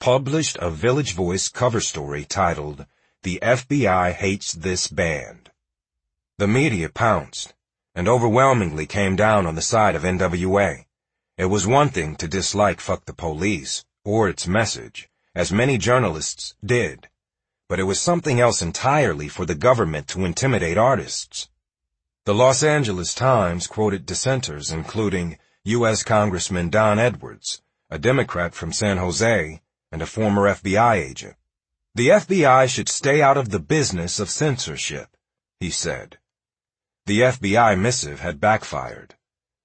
published a Village Voice cover story titled, "The FBI Hates This Band." The media pounced, and overwhelmingly came down on the side of NWA. It was one thing to dislike Fuck the Police, or its message, as many journalists did, but it was something else entirely for the government to intimidate artists. The Los Angeles Times quoted dissenters including U.S. Congressman Don Edwards, a Democrat from San Jose, and a former FBI agent. "The FBI should stay out of the business of censorship," he said. The FBI missive had backfired.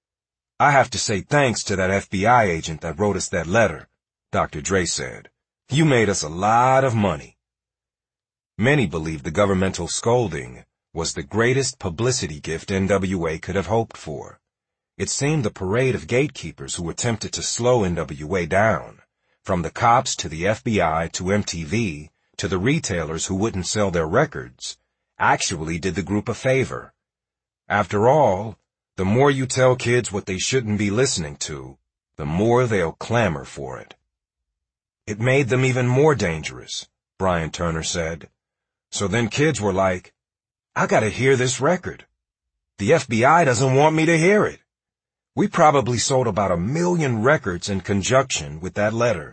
"I have to say thanks to that FBI agent that wrote us that letter," Dr. Dre said. "You made us a lot of money." Many believed the governmental scolding was the greatest publicity gift NWA could have hoped for. It seemed the parade of gatekeepers who attempted to slow NWA down, from the cops to the FBI to MTV to the retailers who wouldn't sell their records, actually did the group a favor. After all, the more you tell kids what they shouldn't be listening to, the more they'll clamor for it. "It made them even more dangerous," Brian Turner said. "So then kids were like, I gotta hear this record. The FBI doesn't want me to hear it." We probably sold about 1 million records in conjunction with that letter.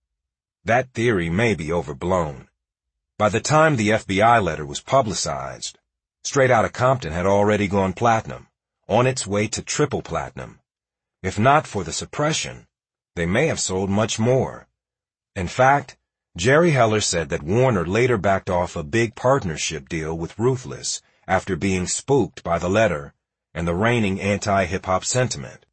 That theory may be overblown. By the time the FBI letter was publicized, Straight Outta Compton had already gone platinum, on its way to triple platinum. If not for the suppression, they may have sold much more. In fact, Jerry Heller said that Warner later backed off a big partnership deal with Ruthless after being spooked by the letter and the reigning anti-hip-hop sentiment.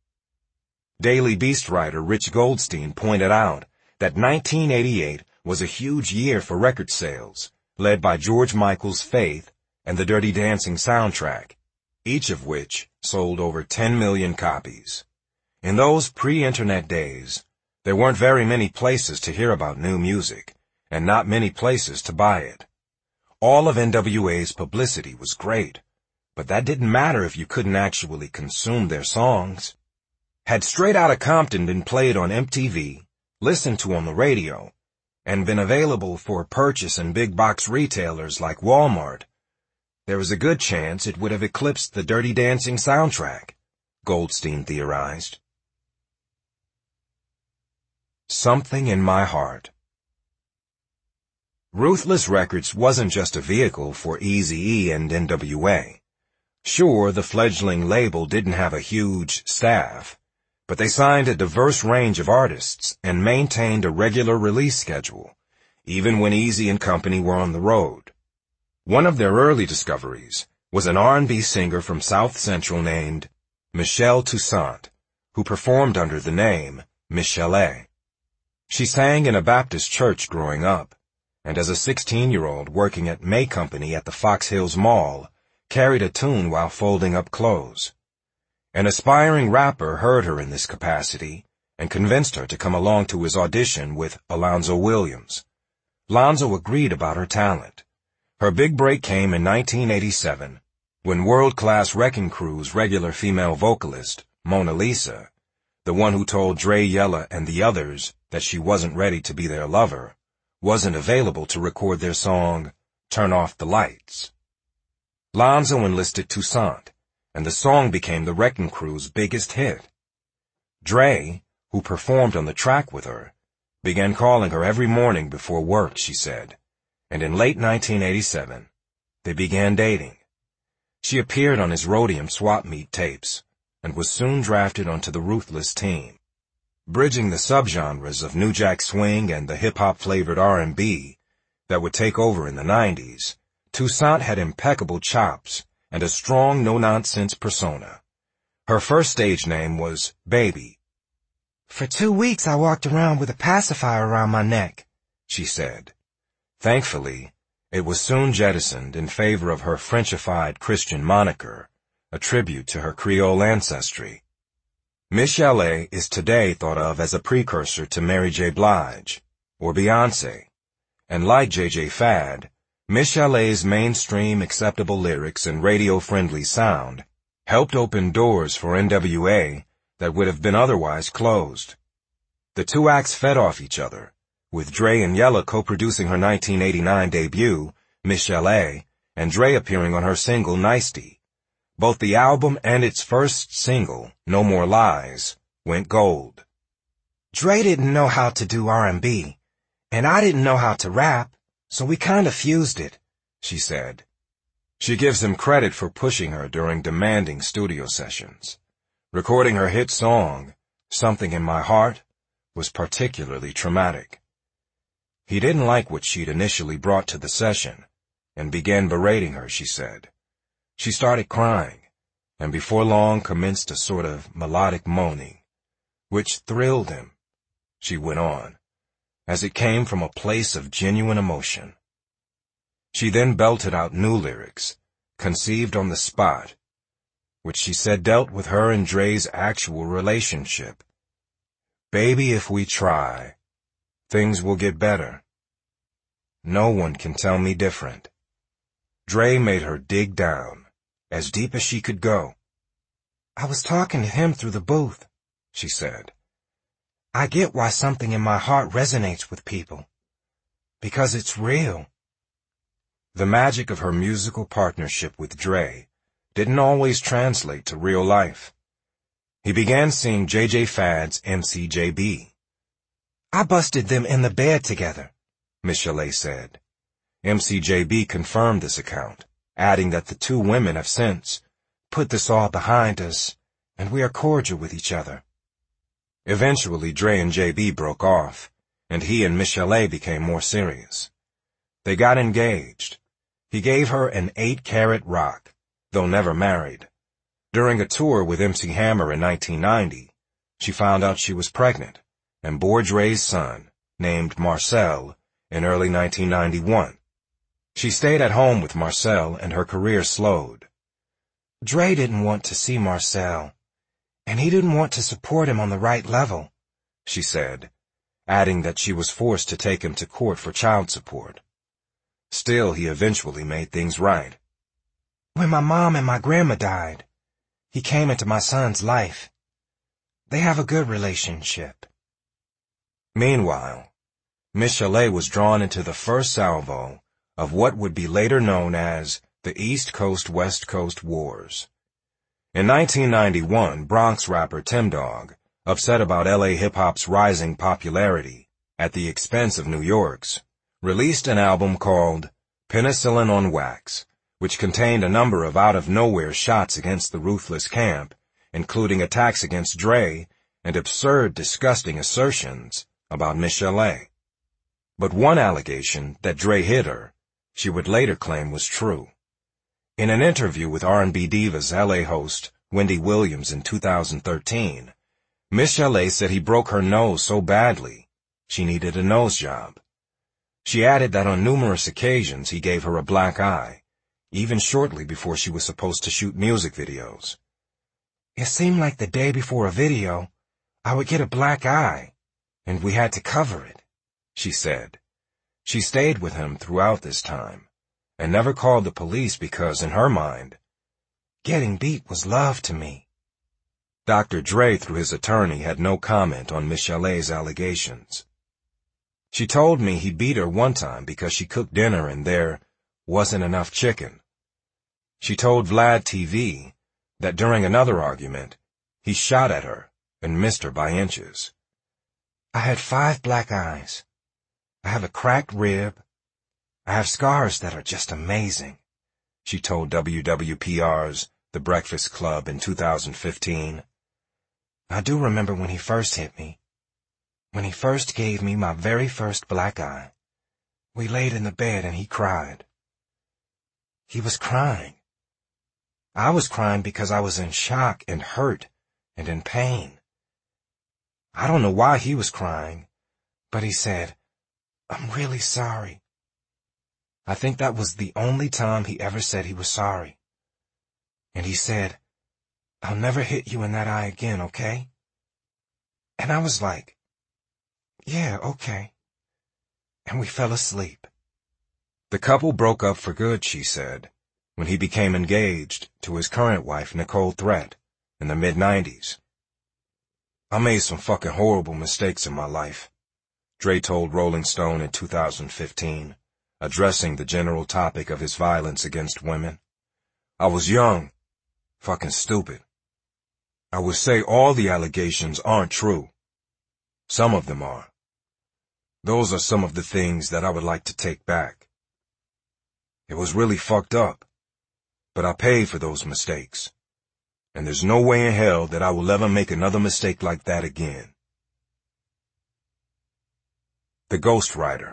Daily Beast writer Rich Goldstein pointed out that 1988 was a huge year for record sales, led by George Michael's Faith and the Dirty Dancing soundtrack, each of which sold over 10 million copies. In those pre-internet days, there weren't very many places to hear about new music, and not many places to buy it. All of NWA's publicity was great, but that didn't matter if you couldn't actually consume their songs. Had Straight Outta Compton been played on MTV, listened to on the radio, and been available for purchase in big box retailers like Walmart, there was a good chance it would have eclipsed the Dirty Dancing soundtrack, Goldstein theorized. Something in My Heart. Ruthless Records wasn't just a vehicle for Eazy-E and NWA. Sure, the fledgling label didn't have a huge staff, but they signed a diverse range of artists and maintained a regular release schedule, even when Eazy and company were on the road. One of their early discoveries was an R&B singer from South Central named Michelle Toussaint, who performed under the name Michel'le. She sang in a Baptist church growing up, and as a 16-year-old working at May Company at the Fox Hills Mall, carried a tune while folding up clothes. An aspiring rapper heard her in this capacity and convinced her to come along to his audition with Alonzo Williams. Lonzo agreed about her talent. Her big break came in 1987, when world-class Wrecking Crew's regular female vocalist, Mona Lisa, the one who told Dre, Yella, and the others that she wasn't ready to be their lover, wasn't available to record their song, Turn Off the Lights. Lonzo enlisted Toussaint, and the song became the Wrecking Crew's biggest hit. Dre, who performed on the track with her, began calling her every morning before work, she said, and in late 1987, they began dating. She appeared on his Rhodium swap meet tapes, and was soon drafted onto the Ruthless team. Bridging the subgenres of New Jack Swing and the hip-hop-flavored R&B that would take over in the 90s, Toussaint had impeccable chops and a strong no-nonsense persona. Her first stage name was Baby. "For 2 weeks I walked around with a pacifier around my neck," she said. Thankfully, it was soon jettisoned in favor of her Frenchified Christian moniker, a tribute to her Creole ancestry. Michel'le is today thought of as a precursor to Mary J. Blige, or Beyoncé, and like J.J. Fad, Michel'le's mainstream acceptable lyrics and radio-friendly sound helped open doors for NWA that would have been otherwise closed. The two acts fed off each other, with Dre and Yella co-producing her 1989 debut, Miss Chalet, and Dre appearing on her single Nicety. Both the album and its first single, No More Lies, went gold. Dre didn't know how to do R&B, and I didn't know how to rap, so we kinda fused it, she said. She gives him credit for pushing her during demanding studio sessions. Recording her hit song, Something in My Heart, was particularly traumatic. He didn't like what she'd initially brought to the session, and began berating her, she said. She started crying, and before long commenced a sort of melodic moaning, which thrilled him, she went on, as it came from a place of genuine emotion. She then belted out new lyrics, conceived on the spot, which she said dealt with her and Dre's actual relationship. Baby, if we try, things will get better. No one can tell me different. Dre made her dig down, as deep as she could go. I was talking to him through the booth, she said. I get why Something in My Heart resonates with people. Because it's real. The magic of her musical partnership with Dre didn't always translate to real life. He began seeing JJ Fad's MCJB. I busted them in the bed together, Miss Chalet said. MCJB confirmed this account, adding that the two women have since put this all behind us, and we are cordial with each other. Eventually, Dre and JB broke off, and he and Miss Chalet became more serious. They got engaged. He gave her an 8-carat rock, though never married. During a tour with MC Hammer in 1990, she found out she was pregnant and bore Dre's son, named Marcel, in early 1991. She stayed at home with Marcel and her career slowed. Dre didn't want to see Marcel, and he didn't want to support him on the right level, she said, adding that she was forced to take him to court for child support. Still, he eventually made things right. When my mom and my grandma died, he came into my son's life. They have a good relationship. Meanwhile, Miss Chalet was drawn into the first salvo of what would be later known as the East Coast-West Coast Wars. In 1991, Bronx rapper Tim Dog, upset about LA hip-hop's rising popularity at the expense of New York's, released an album called Penicillin on Wax, which contained a number of out-of-nowhere shots against the Ruthless Camp, including attacks against Dre and absurd, disgusting assertions about Miss Chalet. But one allegation that Dre hit her, she would later claim was true. In an interview with R&B Divas LA host Wendy Williams in 2013, Miss Chalet said he broke her nose so badly she needed a nose job. She added that on numerous occasions he gave her a black eye, even shortly before she was supposed to shoot music videos. It seemed like the day before a video, I would get a black eye, and we had to cover it, she said. She stayed with him throughout this time, and never called the police because, in her mind, getting beat was love to me. Dr. Dre, through his attorney, had no comment on Miss Chalet's allegations. She told me he beat her one time because she cooked dinner and there wasn't enough chicken. She told Vlad TV that during another argument, he shot at her and missed her by inches. I had 5 black eyes. I have a cracked rib. I have scars that are just amazing, she told WWPR's The Breakfast Club in 2015. I do remember when he first hit me. When he first gave me my very first black eye. We laid in the bed and he cried. He was crying. I was crying because I was in shock and hurt and in pain. I don't know why he was crying, but he said, "I'm really sorry." I think that was the only time he ever said he was sorry. And he said, "I'll never hit you in that eye again, okay?" And I was like, "Yeah, okay." And we fell asleep. The couple broke up for good, she said, when he became engaged to his current wife, Nicole Threat, in the mid-90s. "I made some fucking horrible mistakes in my life," Dre told Rolling Stone in 2015, addressing the general topic of his violence against women. I was young, fucking stupid. I would say all the allegations aren't true. Some of them are. Those are some of the things that I would like to take back. It was really fucked up, but I paid for those mistakes. And there's no way in hell that I will ever make another mistake like that again. The Ghostwriter.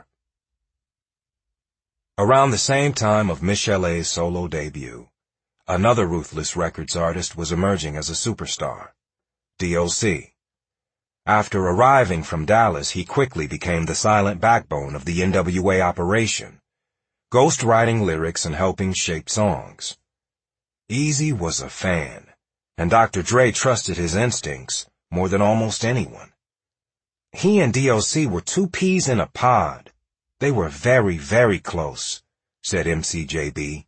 Around the same time of Michel'le's solo debut, another Ruthless Records artist was emerging as a superstar, D.O.C. After arriving from Dallas, he quickly became the silent backbone of the NWA operation, ghostwriting lyrics and helping shape songs. Eazy was a fan, and Dr. Dre trusted his instincts more than almost anyone. He and D.O.C. were two peas in a pod. They were very, very close, said MCJB.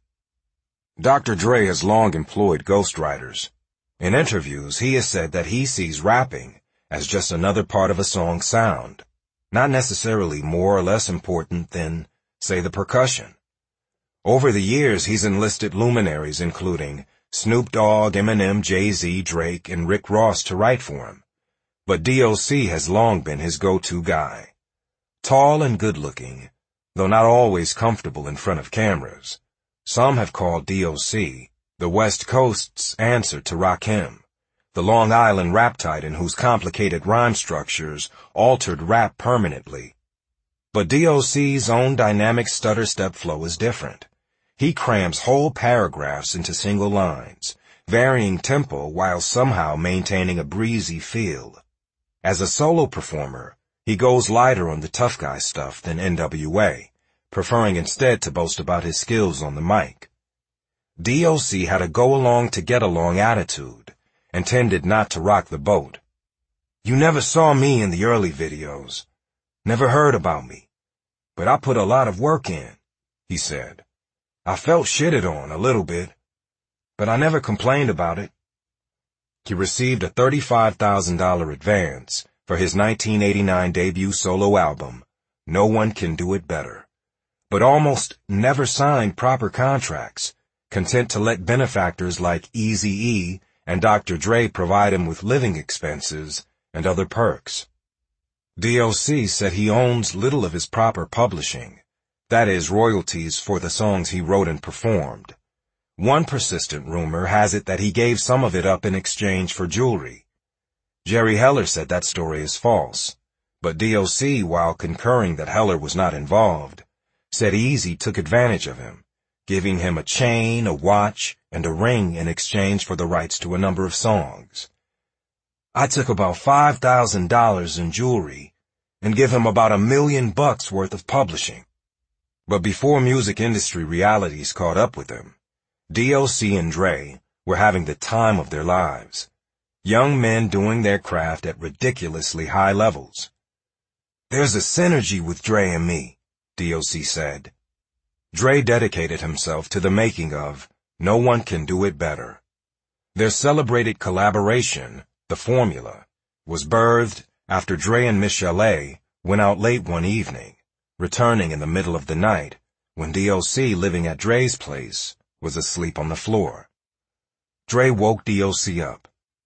Dr. Dre has long employed ghostwriters. In interviews, he has said that he sees rapping as just another part of a song's sound, not necessarily more or less important than, say, the percussion. Over the years, he's enlisted luminaries including Snoop Dogg, Eminem, Jay-Z, Drake, and Rick Ross to write for him. But D.O.C. has long been his go-to guy. Tall and good-looking, though not always comfortable in front of cameras, some have called D.O.C. the West Coast's answer to Rakim, the Long Island rap titan whose complicated rhyme structures altered rap permanently. But D.O.C.'s own dynamic stutter-step flow is different. He crams whole paragraphs into single lines, varying tempo while somehow maintaining a breezy feel. As a solo performer, he goes lighter on the tough guy stuff than NWA, preferring instead to boast about his skills on the mic. D.O.C. had a go-along-to-get-along attitude and tended not to rock the boat. You never saw me in the early videos, never heard about me, but I put a lot of work in, he said. I felt shitted on a little bit, but I never complained about it. He received a $35,000 advance for his 1989 debut solo album, No One Can Do It Better, but almost never signed proper contracts, content to let benefactors like Eazy-E and Dr. Dre provide him with living expenses and other perks. D.O.C. said he owns little of his proper publishing, that is, royalties for the songs he wrote and performed. One persistent rumor has it that he gave some of it up in exchange for jewelry. Jerry Heller said that story is false, but D.O.C., while concurring that Heller was not involved, said Eazy took advantage of him, giving him a chain, a watch, and a ring in exchange for the rights to a number of songs. I took about $5,000 in jewelry and give him about $1 million worth of publishing. But before music industry realities caught up with him, D.O.C. and Dre were having the time of their lives. Young men doing their craft at ridiculously high levels. There's a synergy with Dre and me, D.O.C. said. Dre dedicated himself to the making of No One Can Do It Better. Their celebrated collaboration, The Formula, was birthed after Dre and Michel'le went out late one evening, returning in the middle of the night when D.O.C., living at Dre's place, was asleep on the floor. Dre woke D.O.C. up.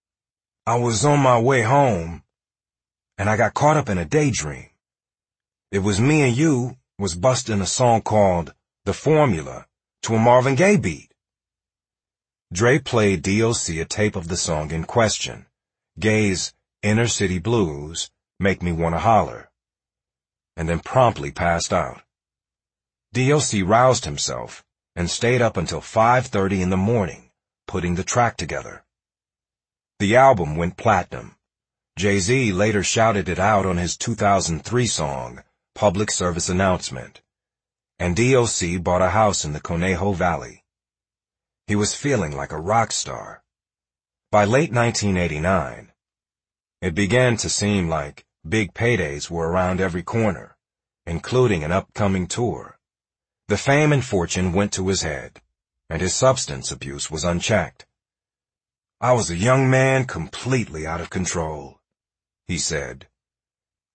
I was on my way home, and I got caught up in a daydream. It was me and you was busting a song called The Formula to a Marvin Gaye beat. Dre played D.O.C. a tape of the song in question, Gaye's Inner City Blues, Make Me Wanna Holler, and then promptly passed out. D.O.C. roused himself and stayed up until 5:30 in the morning, putting the track together. The album went platinum. Jay-Z later shouted it out on his 2003 song, Public Service Announcement. And D.O.C. bought a house in the Conejo Valley. He was feeling like a rock star. By late 1989, it began to seem like big paydays were around every corner, including an upcoming tour. The fame and fortune went to his head, and his substance abuse was unchecked. I was a young man completely out of control, he said.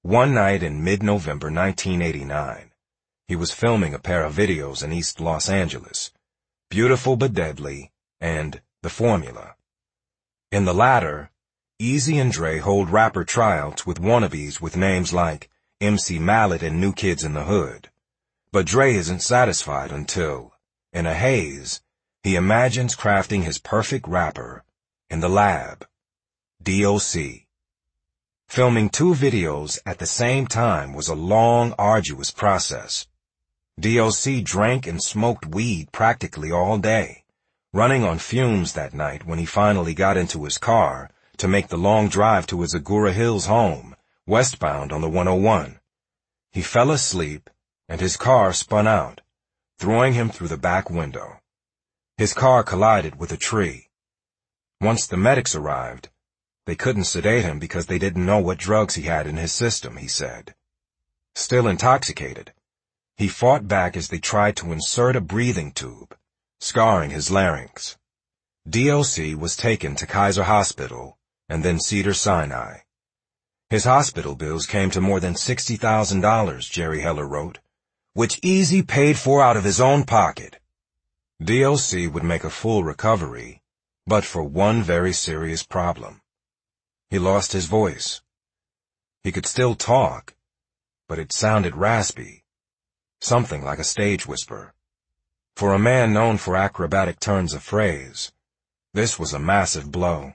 One night in mid-November 1989, he was filming a pair of videos in East Los Angeles, Beautiful But Deadly and The Formula. In the latter, Easy and Dre hold rapper tryouts with wannabes with names like MC Mallet and New Kids in the Hood. But Dre isn't satisfied until, in a haze, he imagines crafting his perfect rapper in the lab, DOC. Filming 2 videos at the same time was a long, arduous process. DOC drank and smoked weed practically all day, running on fumes that night when he finally got into his car to make the long drive to his Agoura Hills home, westbound on the 101. He fell asleep, and his car spun out, throwing him through the back window. His car collided with a tree. Once the medics arrived, they couldn't sedate him because they didn't know what drugs he had in his system, he said. Still intoxicated, he fought back as they tried to insert a breathing tube, scarring his larynx. DOC was taken to Kaiser Hospital and then Cedars-Sinai. His hospital bills came to more than $60,000, Jerry Heller wrote, which Easy paid for out of his own pocket. DOC would make a full recovery, but for one very serious problem. He lost his voice. He could still talk, but it sounded raspy, something like a stage whisper. For a man known for acrobatic turns of phrase, this was a massive blow.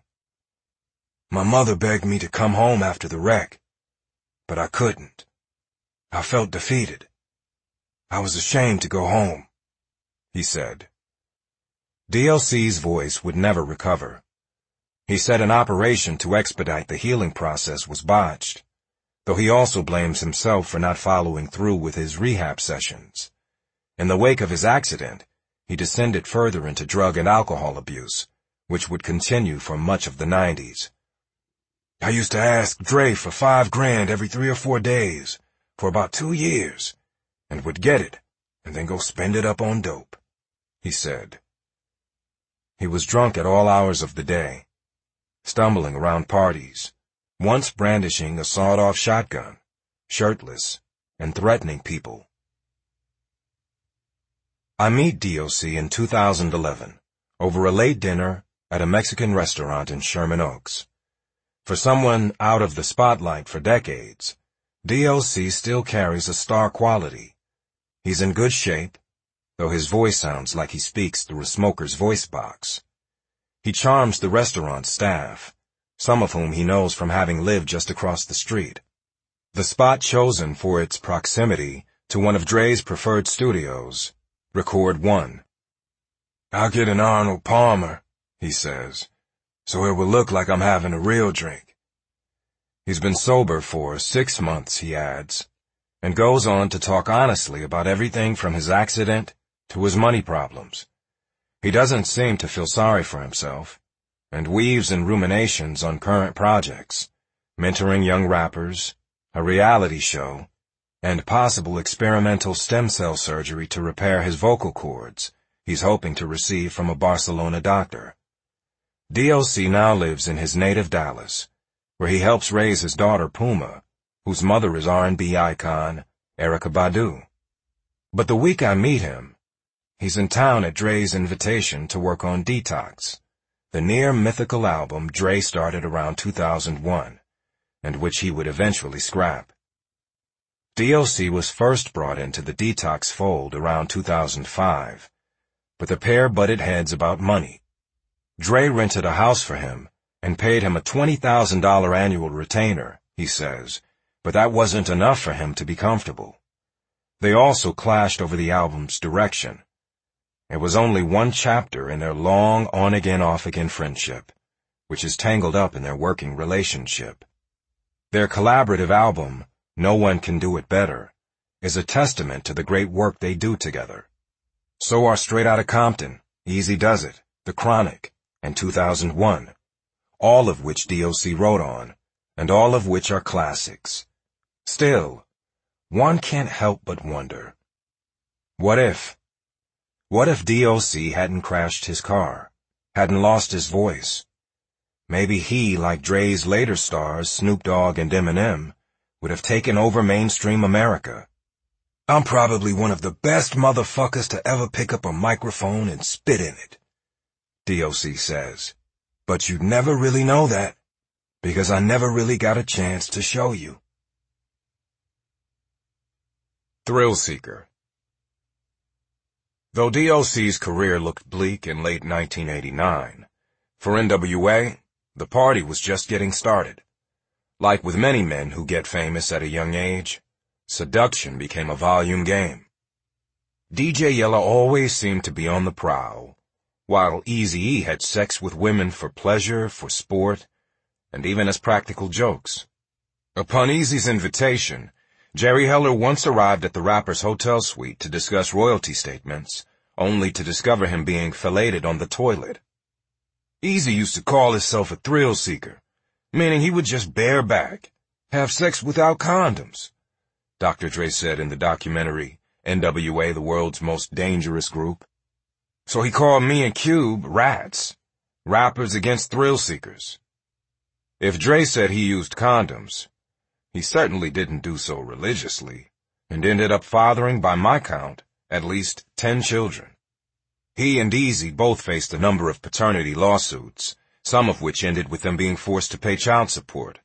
My mother begged me to come home after the wreck, but I couldn't. I felt defeated. I was ashamed to go home, he said. DOC's voice would never recover. He said an operation to expedite the healing process was botched, though he also blames himself for not following through with his rehab sessions. In the wake of his accident, he descended further into drug and alcohol abuse, which would continue for much of the 90s. I used to ask Dre for $5,000 every 3 or 4 days for about 2 years, and would get it, and then go spend it up on dope, he said. He was drunk at all hours of the day, stumbling around parties, once brandishing a sawed-off shotgun, shirtless, and threatening people. I meet DOC in 2011, over a late dinner at a Mexican restaurant in Sherman Oaks. For someone out of the spotlight for decades, DOC still carries a star quality. He's in good shape, though his voice sounds like he speaks through a smoker's voice box. He charms the restaurant staff, some of whom he knows from having lived just across the street. The spot chosen for its proximity to one of Dre's preferred studios, Record One. I'll get an Arnold Palmer, he says, so it will look like I'm having a real drink. He's been sober for 6 months, he adds, and goes on to talk honestly about everything from his accident to his money problems. He doesn't seem to feel sorry for himself, and weaves in ruminations on current projects, mentoring young rappers, a reality show, and possible experimental stem cell surgery to repair his vocal cords he's hoping to receive from a Barcelona doctor. DOC now lives in his native Dallas, where he helps raise his daughter Puma, whose mother is R&B icon Erykah Badu. But the week I meet him, he's in town at Dre's invitation to work on Detox, the near-mythical album Dre started around 2001, and which he would eventually scrap. DOC was first brought into the Detox fold around 2005, but the pair butted heads about money. Dre rented a house for him and paid him a $20,000 annual retainer, he says, but that wasn't enough for him to be comfortable. They also clashed over the album's direction. It was only one chapter in their long on-again, off-again friendship, which is tangled up in their working relationship. Their collaborative album, No One Can Do It Better, is a testament to the great work they do together. So are Straight Outta Compton, Easy Does It, The Chronic, and 2001, all of which DOC wrote on, and all of which are classics. Still, one can't help but wonder, what if DOC hadn't crashed his car, hadn't lost his voice? Maybe he, like Dre's later stars Snoop Dogg and Eminem, would have taken over mainstream America. I'm probably one of the best motherfuckers to ever pick up a microphone and spit in it, DOC says. But you'd never really know that, because I never really got a chance to show you. Thrill Seeker. Though DOC's career looked bleak in late 1989, for NWA, the party was just getting started. Like with many men who get famous at a young age, seduction became a volume game. DJ Yella always seemed to be on the prowl, while Eazy-E had sex with women for pleasure, for sport, and even as practical jokes. Upon Eazy's invitation, Jerry Heller once arrived at the rapper's hotel suite to discuss royalty statements, only to discover him being filleted on the toilet. Eazy used to call himself a thrill seeker, meaning he would just bareback, have sex without condoms, Dr. Dre said in the documentary NWA, the World's Most Dangerous Group. So he called me and Cube rats, rappers against thrill seekers. If Dre said he used condoms, he certainly didn't do so religiously, and ended up fathering, by my count, at least 10 children. He and Eazy both faced a number of paternity lawsuits, some of which ended with them being forced to pay child support.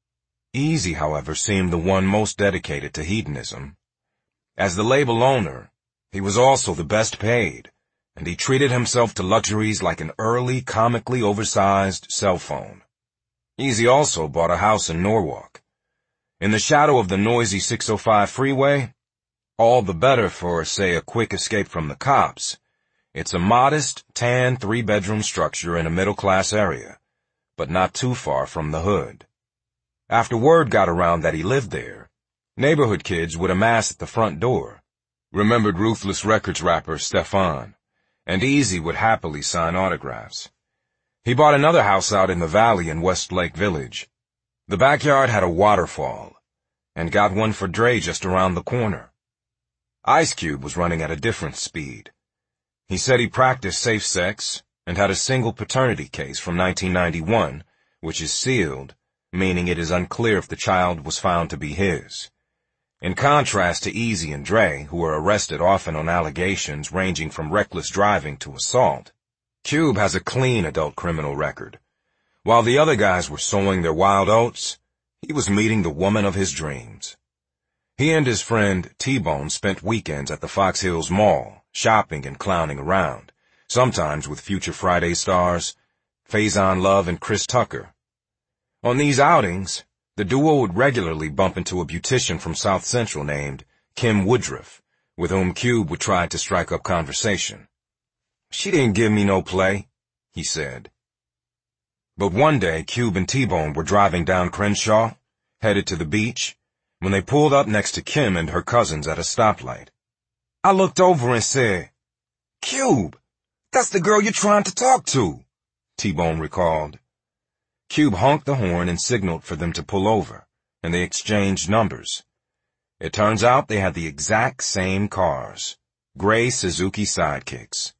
Eazy, however, seemed the one most dedicated to hedonism. As the label owner, he was also the best paid, and he treated himself to luxuries like an early, comically oversized cell phone. Eazy also bought a house in Norwalk. In the shadow of the noisy 605 freeway, all the better for, say, a quick escape from the cops. It's a modest, tan 3-bedroom structure in a middle-class area, but not too far from the hood. After word got around that he lived there, neighborhood kids would amass at the front door, remembered Ruthless Records rapper Stefan, and Eazy would happily sign autographs. He bought another house out in the valley in Westlake Village. The backyard had a waterfall, and got one for Dre just around the corner. Ice Cube was running at a different speed. He said he practiced safe sex and had a single paternity case from 1991, which is sealed, meaning it is unclear if the child was found to be his. In contrast to Eazy and Dre, who were arrested often on allegations ranging from reckless driving to assault, Cube has a clean adult criminal record. While the other guys were sowing their wild oats, he was meeting the woman of his dreams. He and his friend T-Bone spent weekends at the Fox Hills Mall, shopping and clowning around, sometimes with future Friday stars, Faison Love and Chris Tucker. On these outings, the duo would regularly bump into a beautician from South Central named Kim Woodruff, with whom Cube would try to strike up conversation. "She didn't give me no play," he said. But one day, Cube and T-Bone were driving down Crenshaw, headed to the beach, when they pulled up next to Kim and her cousins at a stoplight. I looked over and said, "Cube, that's the girl you're trying to talk to," T-Bone recalled. Cube honked the horn and signaled for them to pull over, and they exchanged numbers. It turns out they had the exact same cars, gray Suzuki Sidekicks.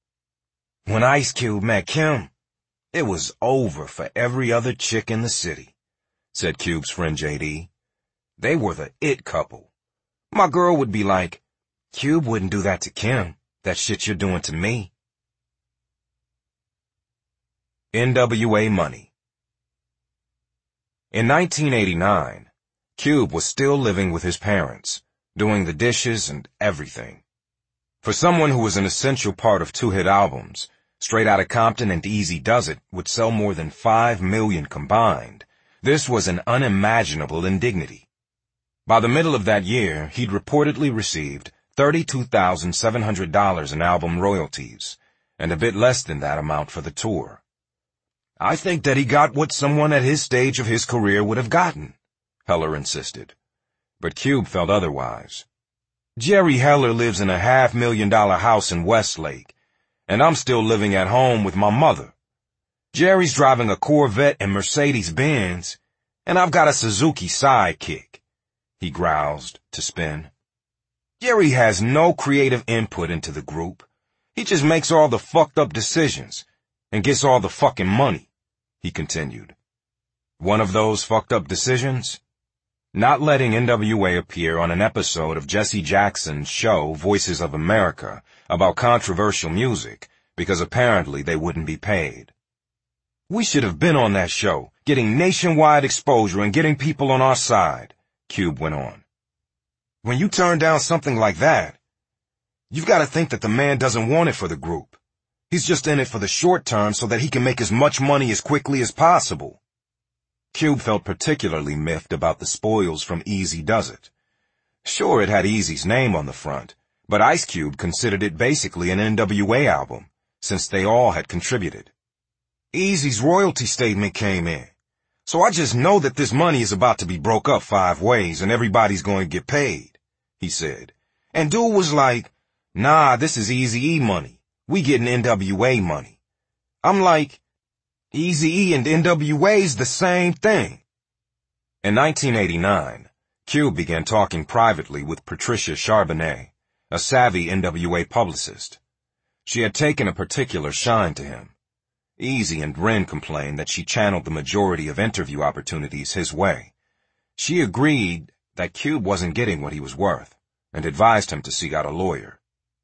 When Ice Cube met Kim, it was over for every other chick in the city, said Cube's friend JD. They were the it couple. My girl would be like, "Cube wouldn't do that to Kim, that shit you're doing to me." NWA money. In 1989, Cube was still living with his parents, doing the dishes and everything. For someone who was an essential part of two hit albums, Straight Outta Compton and Easy Does It would sell more than 5 million combined. This was an unimaginable indignity. By the middle of that year, he'd reportedly received $32,700 in album royalties, and a bit less than that amount for the tour. I think that he got what someone at his stage of his career would have gotten, Heller insisted. But Cube felt otherwise. Jerry Heller lives in a $500,000 house in Westlake, and I'm still living at home with my mother. Jerry's driving a Corvette and Mercedes-Benz, and I've got a Suzuki Sidekick, he groused to Spin. Jerry has no creative input into the group. He just makes all the fucked up decisions and gets all the fucking money, he continued. One of those fucked up decisions? not letting NWA appear on an episode of Jesse Jackson's show Voices of America about controversial music because apparently they wouldn't be paid. "We should have been on that show, getting nationwide exposure and getting people on our side," Cube went on. "When you turn down something like that, you've got to think that the man doesn't want it for the group. He's just in it for the short term so that he can make as much money as quickly as possible." Cube felt particularly miffed about the spoils from Easy Does It. Sure, it had Easy's name on the front, but Ice Cube considered it basically an NWA album, since they all had contributed. "Easy's royalty statement came in, so I just know that this money is about to be broke up 5 ways and everybody's going to get paid," he said. And dude was like, "Nah, this is Eazy-E money. We getting NWA money." I'm like, Eazy-E and NWA's the same thing. In 1989, Cube began talking privately with Patricia Charbonnet, a savvy NWA publicist. She had taken a particular shine to him. Eazy and Ren complained that she channeled the majority of interview opportunities his way. She agreed that Cube wasn't getting what he was worth, and advised him to seek out a lawyer.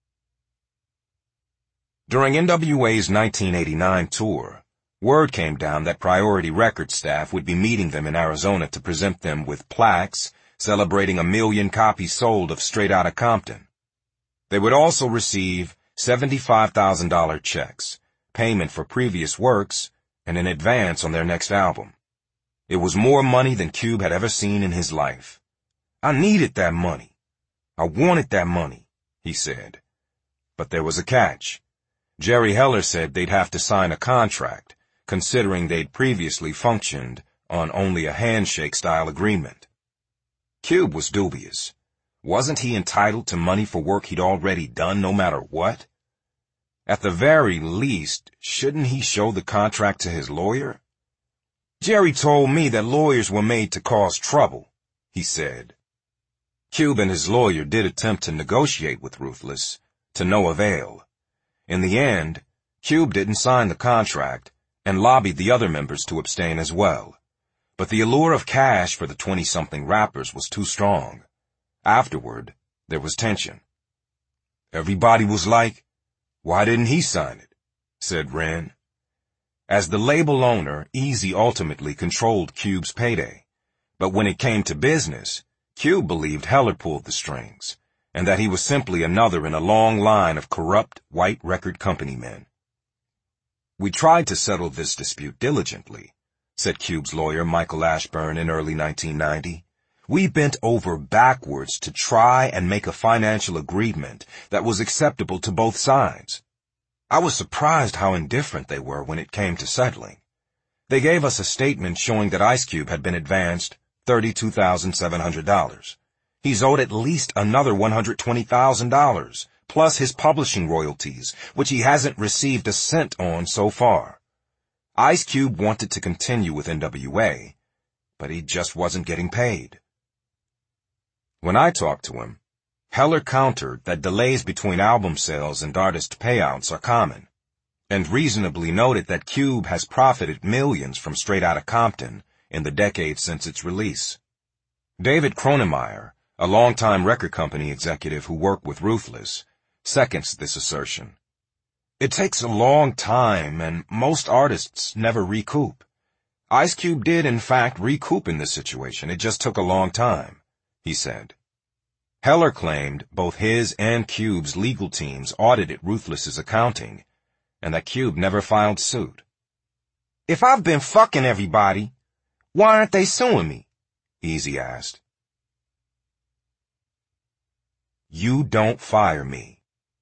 During NWA's 1989 tour, word came down that Priority Records staff would be meeting them in Arizona to present them with plaques celebrating 1 million copies sold of Straight Outta Compton. They would also receive $75,000 checks, payment for previous works, and an advance on their next album. It was more money than Cube had ever seen in his life. "I needed that money. I wanted that money," he said. But there was a catch. Jerry Heller said they'd have to sign a contract, considering they'd previously functioned on only a handshake-style agreement. Cube was dubious. Wasn't he entitled to money for work he'd already done no matter what? At the very least, shouldn't he show the contract to his lawyer? "Jerry told me that lawyers were made to cause trouble," he said. Cube and his lawyer did attempt to negotiate with Ruthless, to no avail. In the end, Cube didn't sign the contract and lobbied the other members to abstain as well. But the allure of cash for the 20-something rappers was too strong. Afterward, there was tension. Everybody was like, "Why didn't he sign it?" said Ren. As the label owner, Eazy ultimately controlled Cube's payday. But when it came to business, Cube believed Heller pulled the strings, and that he was simply another in a long line of corrupt white record company men. "We tried to settle this dispute diligently," said Cube's lawyer Michael Ashburn in early 1990. "We bent over backwards to try and make a financial agreement that was acceptable to both sides. I was surprised how indifferent they were when it came to settling. They gave us a statement showing that Ice Cube had been advanced $32,700. He's owed at least another $120,000, plus his publishing royalties, which he hasn't received a cent on so far. Ice Cube wanted to continue with NWA, but he just wasn't getting paid." When I talked to him, Heller countered that delays between album sales and artist payouts are common, and reasonably noted that Cube has profited millions from Straight Outta Compton in the decade since its release. David Kronemeyer, a longtime record company executive who worked with Ruthless, seconds this assertion. "It takes a long time, and most artists never recoup. Ice Cube did, in fact, recoup in this situation. It just took a long time," he said. Heller claimed both his and Cube's legal teams audited Ruthless's accounting, and that Cube never filed suit. "If I've been fucking everybody, why aren't they suing me?" Eazy asked. "You don't fire me."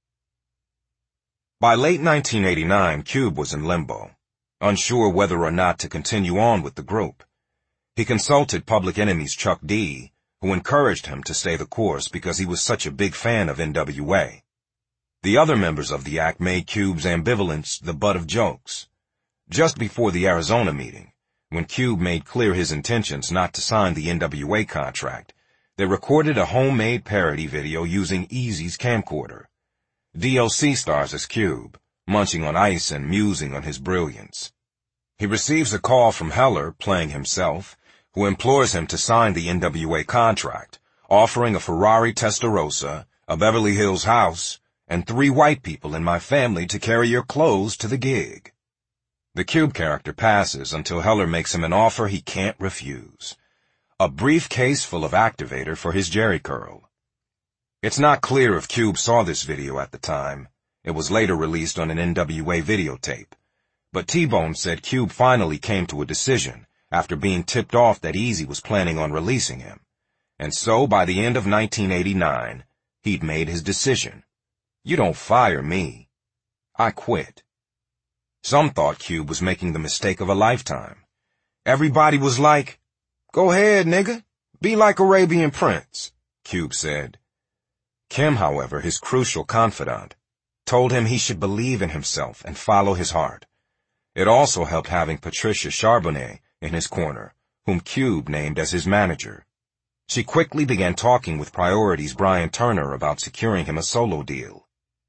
By late 1989, Cube was in limbo, unsure whether or not to continue on with the group. He consulted Public Enemy's Chuck D, who encouraged him to stay the course because he was such a big fan of NWA. The other members of the act made Cube's ambivalence the butt of jokes. Just before the Arizona meeting, when Cube made clear his intentions not to sign the NWA contract, they recorded a homemade parody video using Eazy's camcorder. DLC stars as Cube, munching on ice and musing on his brilliance. He receives a call from Heller, playing himself, who implores him to sign the NWA contract, offering a Ferrari Testarossa, a Beverly Hills house, and 3 white people in my family to carry your clothes to the gig. The Cube character passes until Heller makes him an offer he can't refuse. A briefcase full of activator for his Jerry curl. It's not clear if Cube saw this video at the time. It was later released on an NWA videotape. But T-Bone said Cube finally came to a decision after being tipped off that Eazy was planning on releasing him. And so, by the end of 1989, he'd made his decision. You don't fire me. I quit. Some thought Cube was making the mistake of a lifetime. Everybody was like, "Go ahead, nigga. Be like Arabian Prince," Cube said. Kim, however, his crucial confidant, told him he should believe in himself and follow his heart. It also helped having Patricia Charbonnet in his corner, whom Cube named as his manager. She quickly began talking with Priority's Brian Turner about securing him a solo deal.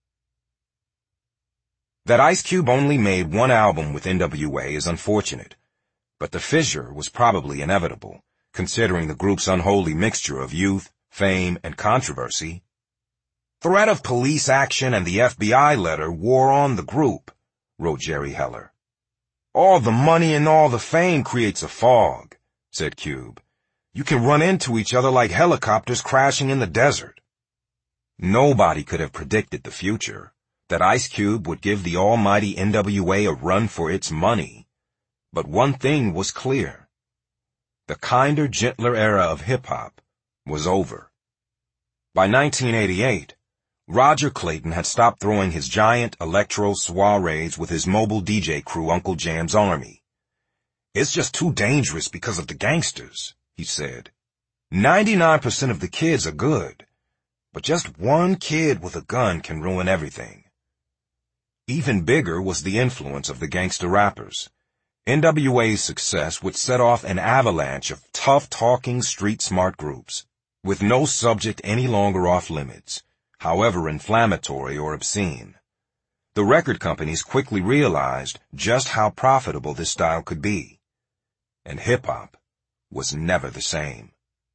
That Ice Cube only made 1 album with NWA is unfortunate, but the fissure was probably inevitable, considering the group's unholy mixture of youth, fame, and controversy. "Threat of police action and the FBI letter wore on the group," wrote Jerry Heller. "All the money and all the fame creates a fog," said Cube. "You can run into each other like helicopters crashing in the desert." Nobody could have predicted the future, that Ice Cube would give the almighty NWA a run for its money. But one thing was clear. The kinder, gentler era of hip-hop was over. By 1988, Roger Clayton had stopped throwing his giant electro soirees with his mobile DJ crew Uncle Jam's Army. "It's just too dangerous because of the gangsters," he said. 99% of the kids are good, but just one kid with a gun can ruin everything. Even bigger was the influence of the gangster rappers. NWA's success would set off an avalanche of tough-talking, street-smart groups, with no subject any longer off-limits, however inflammatory or obscene. The record companies quickly realized just how profitable this style could be. And hip-hop was never the same.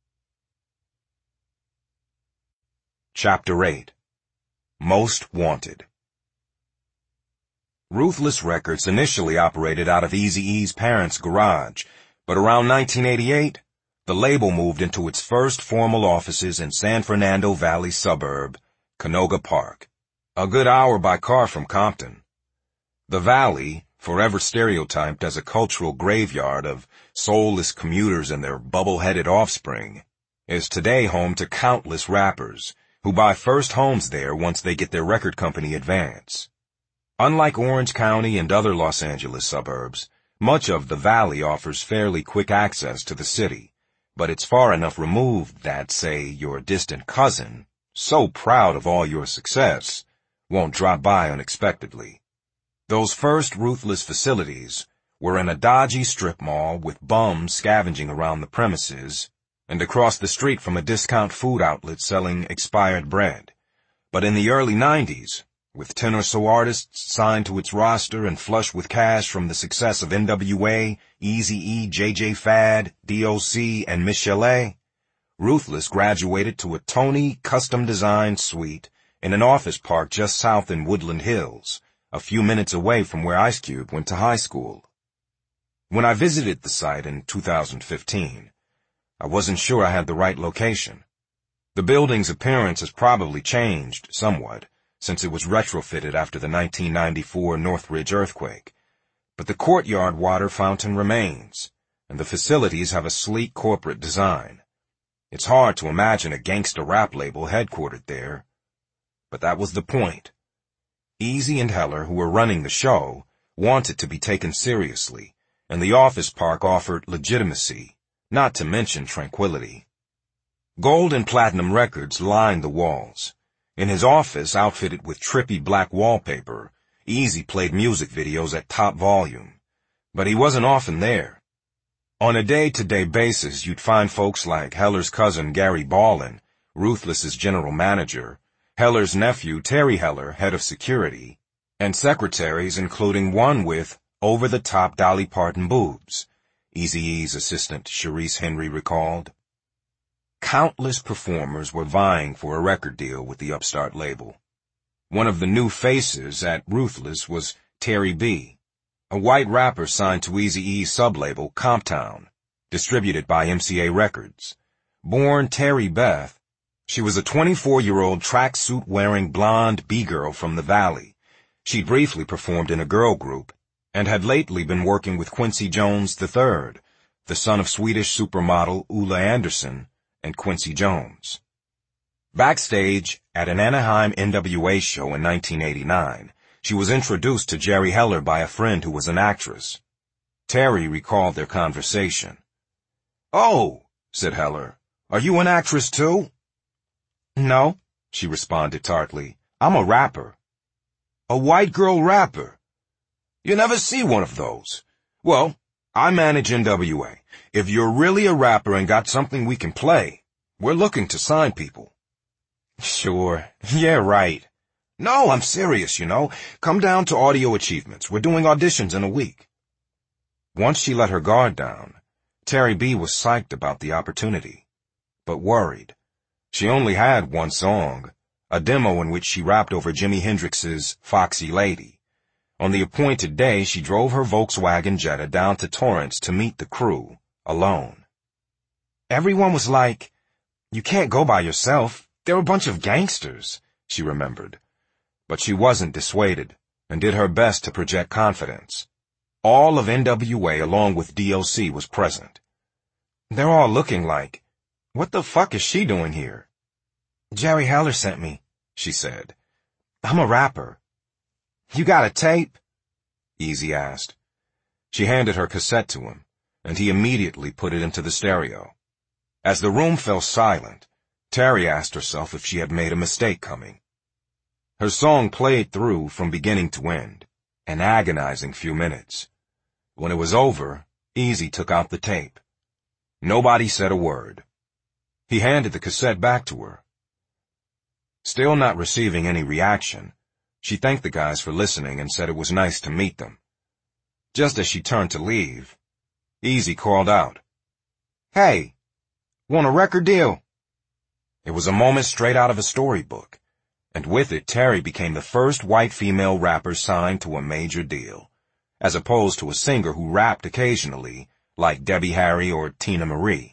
Chapter 8. Most Wanted. Ruthless Records initially operated out of Eazy-E's parents' garage, but around 1988, the label moved into its first formal offices in San Fernando Valley suburb, Canoga Park, a good hour by car from Compton. The Valley, forever stereotyped as a cultural graveyard of soulless commuters and their bubble-headed offspring, is today home to countless rappers who buy first homes there once they get their record company advance. Unlike Orange County and other Los Angeles suburbs, much of the Valley offers fairly quick access to the city, but it's far enough removed that, say, your distant cousin, so proud of all your success, won't drop by unexpectedly. Those first Ruthless facilities were in a dodgy strip mall with bums scavenging around the premises, and across the street from a discount food outlet selling expired bread. But in the early 90s, with 10 or so artists signed to its roster and flush with cash from the success of NWA, Eazy-E, JJ Fad, DOC, and Miss Chalet, Ruthless graduated to a Tony custom-designed suite in an office park just south in Woodland Hills, a few minutes away from where Ice Cube went to high school. When I visited the site in 2015, I wasn't sure I had the right location. The building's appearance has probably changed somewhat, since it was retrofitted after the 1994 Northridge earthquake. But the courtyard water fountain remains, and the facilities have a sleek corporate design. It's hard to imagine a gangsta rap label headquartered there. But that was the point. Eazy and Heller, who were running the show, wanted to be taken seriously, and the office park offered legitimacy, not to mention tranquility. Gold and platinum records lined the walls. In his office, outfitted with trippy black wallpaper, Eazy played music videos at top volume. But he wasn't often there. On a day-to-day basis, you'd find folks like Heller's cousin Gary Ballin, Ruthless's general manager, Heller's nephew Terry Heller, head of security, and secretaries including one with over-the-top Dolly Parton boobs. Eazy-E's assistant Sharice Henry recalled. Countless performers were vying for a record deal with the upstart label. One of the new faces at Ruthless was Terry B., a white rapper signed to Eazy-E's sublabel Comptown, distributed by MCA Records. Born Terry Beth, she was a 24-year-old tracksuit-wearing blonde B-girl from the Valley. She briefly performed in a girl group and had lately been working with Quincy Jones III, the son of Swedish supermodel Ulla Anderson and Quincy Jones. Backstage at an Anaheim NWA show in 1989, she was introduced to Jerry Heller by a friend who was an actress. Terry recalled their conversation. "Oh," said Heller, "are you an actress too?" "No," she responded tartly. "I'm a rapper." "A white girl rapper? You never see one of those. Well, I manage NWA. If you're really a rapper and got something we can play, we're looking to sign people." "Sure. Yeah, right." "No, I'm serious, you know. Come down to Audio Achievements. We're doing auditions in a week." Once she let her guard down, Terry B. was psyched about the opportunity, but worried. She only had one song, a demo in which she rapped over Jimi Hendrix's Foxy Lady. On the appointed day, she drove her Volkswagen Jetta down to Torrance to meet the crew, alone. "Everyone was like, 'You can't go by yourself. They're a bunch of gangsters,'" she remembered. But she wasn't dissuaded and did her best to project confidence. All of NWA along with DLC was present. "They're all looking like, 'What the fuck is she doing here?'" "Jerry Heller sent me," she said. "I'm a rapper." "You got a tape?" Eazy asked. She handed her cassette to him, and he immediately put it into the stereo. As the room fell silent, Terry asked herself if she had made a mistake coming. Her song played through from beginning to end, an agonizing few minutes. When it was over, Eazy took out the tape. Nobody said a word. He handed the cassette back to her. Still not receiving any reaction, she thanked the guys for listening and said it was nice to meet them. Just as she turned to leave, Eazy called out, "Hey, want a record deal?" It was a moment straight out of a storybook, and with it Terry became the first white female rapper signed to a major deal, as opposed to a singer who rapped occasionally, like Debbie Harry or Tina Marie.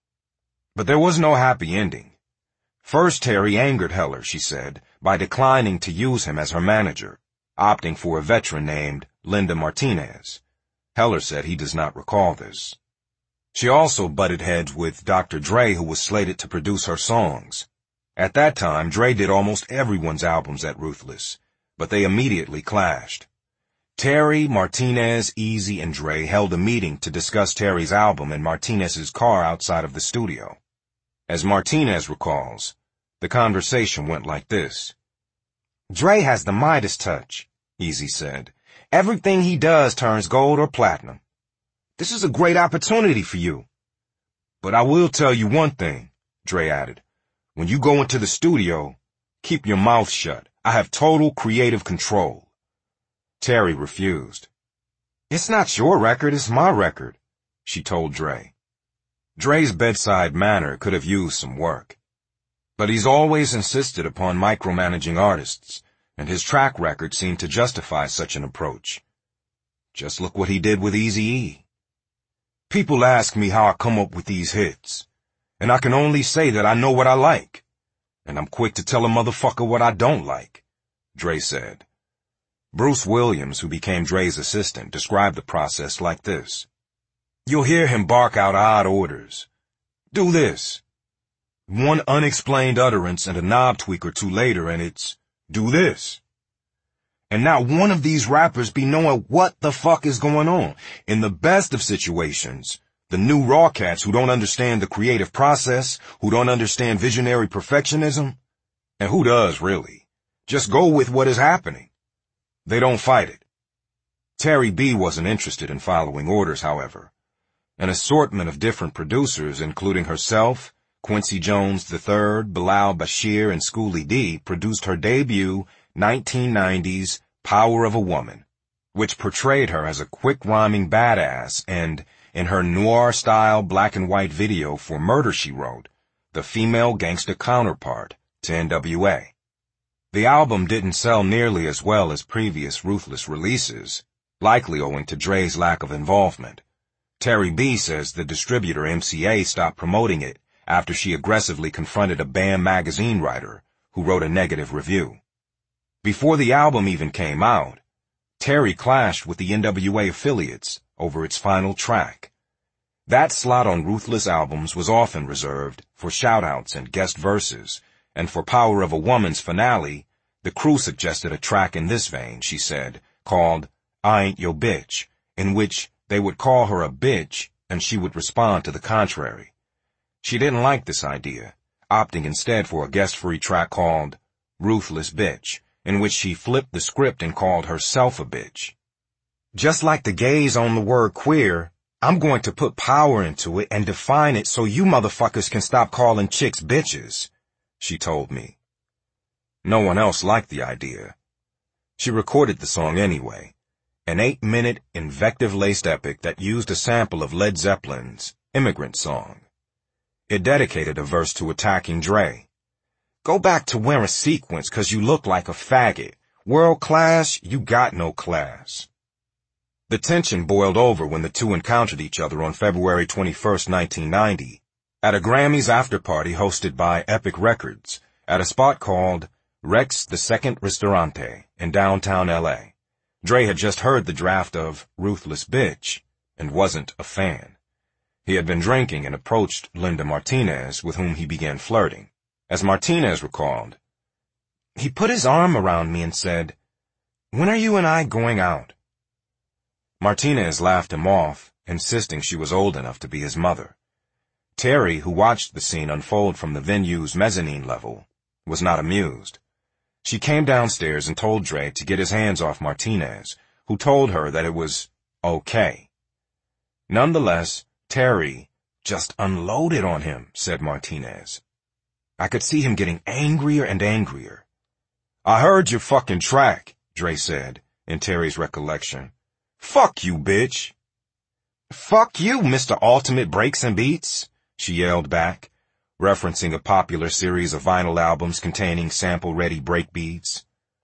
But there was no happy ending. First, Terry angered Heller, she said, by declining to use him as her manager, opting for a veteran named Linda Martinez. Heller said he does not recall this. She also butted heads with Dr. Dre, who was slated to produce her songs. At that time, Dre did almost everyone's albums at Ruthless, but they immediately clashed. Terry, Martinez, Eazy, and Dre held a meeting to discuss Terry's album in Martinez's car outside of the studio. As Martinez recalls, the conversation went like this. "Dre has the Midas touch," Eazy said. "Everything he does turns gold or platinum. This is a great opportunity for you." "But I will tell you one thing," Dre added. "When you go into the studio, keep your mouth shut. I have total creative control." Terry refused. "It's not your record, it's my record," she told Dre. Dre's bedside manner could have used some work. But he's always insisted upon micromanaging artists, and his track record seemed to justify such an approach. Just look what he did with Eazy-E. "People ask me how I come up with these hits, and I can only say that I know what I like, and I'm quick to tell a motherfucker what I don't like," Dre said. Bruce Williams, who became Dre's assistant, described the process like this. "You'll hear him bark out odd orders. Do this. One unexplained utterance and a knob tweak or two later, and it's, do this. And not one of these rappers be knowing what the fuck is going on. In the best of situations, the new raw cats who don't understand the creative process, who don't understand visionary perfectionism, and who does really, just go with what is happening. They don't fight it." Terry B. wasn't interested in following orders, however. An assortment of different producers, including herself, Quincy Jones III, Bilal Bashir, and Schoolie D, produced her debut 1990's Power of a Woman, which portrayed her as a quick-rhyming badass and, in her noir-style black-and-white video for Murder, She Wrote, the female gangster counterpart to NWA. The album didn't sell nearly as well as previous Ruthless releases, likely owing to Dre's lack of involvement. Terry B says the distributor MCA stopped promoting it after she aggressively confronted a BAM magazine writer who wrote a negative review. Before the album even came out, Terry clashed with the NWA affiliates over its final track. That slot on Ruthless albums was often reserved for shout-outs and guest verses, and for Power of a Woman's finale, the crew suggested a track in this vein, she said, called I Ain't Yo Bitch, in which they would call her a bitch and she would respond to the contrary. She didn't like this idea, opting instead for a guest-free track called Ruthless Bitch, in which she flipped the script and called herself a bitch. Just like the gays own the word queer, I'm going to put power into it and define it so you motherfuckers can stop calling chicks bitches, she told me. No one else liked the idea. She recorded the song anyway, an 8-minute invective-laced epic that used a sample of Led Zeppelin's Immigrant Song. It dedicated a verse to attacking Dre. Go back to wearing sequins 'cause you look like a faggot. World class, you got no class. The tension boiled over when the two encountered each other on February 21, 1990, at a Grammys after-party hosted by Epic Records, at a spot called Rex the Second Ristorante in downtown L.A. Dre had just heard the draft of Ruthless Bitch and wasn't a fan. He had been drinking and approached Linda Martinez, with whom he began flirting. As Martinez recalled, he put his arm around me and said, "When are you and I going out?" Martinez laughed him off, insisting she was old enough to be his mother. Terry, who watched the scene unfold from the venue's mezzanine level, was not amused. She came downstairs and told Dre to get his hands off Martinez, who told her that it was okay. Nonetheless, Terry just unloaded on him, said Martinez. I could see him getting angrier and angrier. I heard your fucking track, Dre said, in Terry's recollection. Fuck you, bitch. Fuck you, Mr. Ultimate Breaks and Beats, she yelled back, referencing a popular series of vinyl albums containing sample-ready breakbeats.